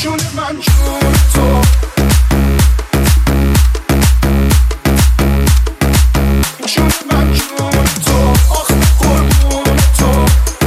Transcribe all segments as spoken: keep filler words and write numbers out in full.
جون من جون تو جون من جون تو آخ قربون تو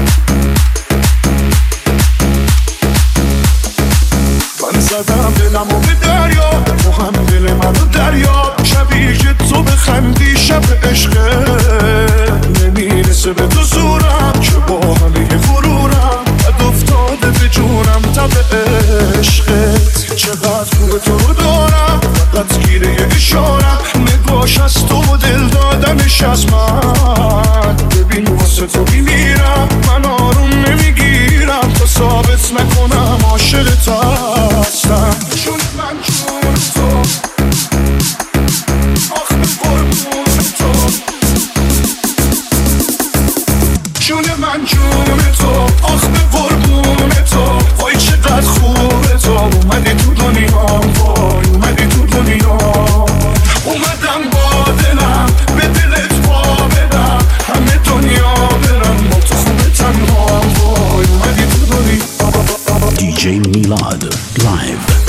من زدم دلمو به دریا تو هم دل منو دریا شبیه که تو بخندی شب عشقه نمیرسه به تو زورم که با همه غرورم بد افتاده به جونم تب عشقت چقدر خوبه تو رو دارم فقط گیره یه اشارم نگاش از تو و دل دادنش از من ببین واسه تو میمیرم من آروم نمیگیرم تا ثابت نکنم عاشقت هستم جون من جون تو آخ قربون تو جون من جون تو آخ قربون تو وای چقدر خوبه تو اومدی تو دنیا وای اومدی تو دنیا اومدم با دلم به دلت پا بدم همه دنیا برم با تو خوبه تنها وای اومدی تو دنیا دی جی میلاد لایو.